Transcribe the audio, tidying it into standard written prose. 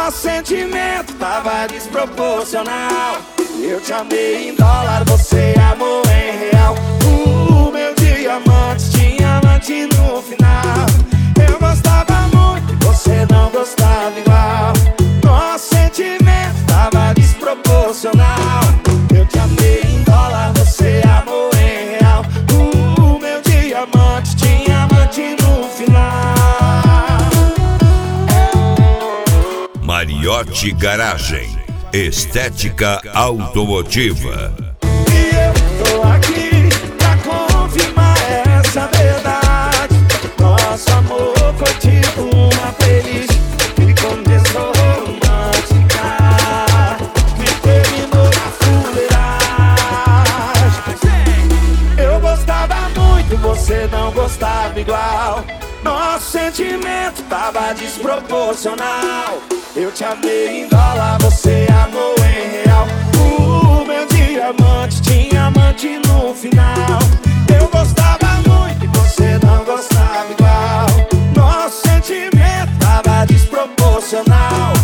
Nosso sentimento tava desproporcional. Eu te amei em dólar, você amou em real. O meu diamante tinha amante no final. Eu gostava muito e você não gostava igual. Nosso sentimento tava desproporcional. Eu te amei em dólar, você amou em real. O meu diamante tinha amante no final. Mariotti Garagem, estética automotiva. E eu tô aqui pra confirmar essa verdade. Nosso amor foi tipo uma playlist que começou romântica e terminou na fuleiragem. Eu gostava muito, você não gostava igual. Nosso sentimento tava desproporcional. Eu te amei em dólar, você amou em real. O meu diamante tinha amante no final. Eu gostava muito e você não gostava igual. Nosso sentimento tava desproporcional.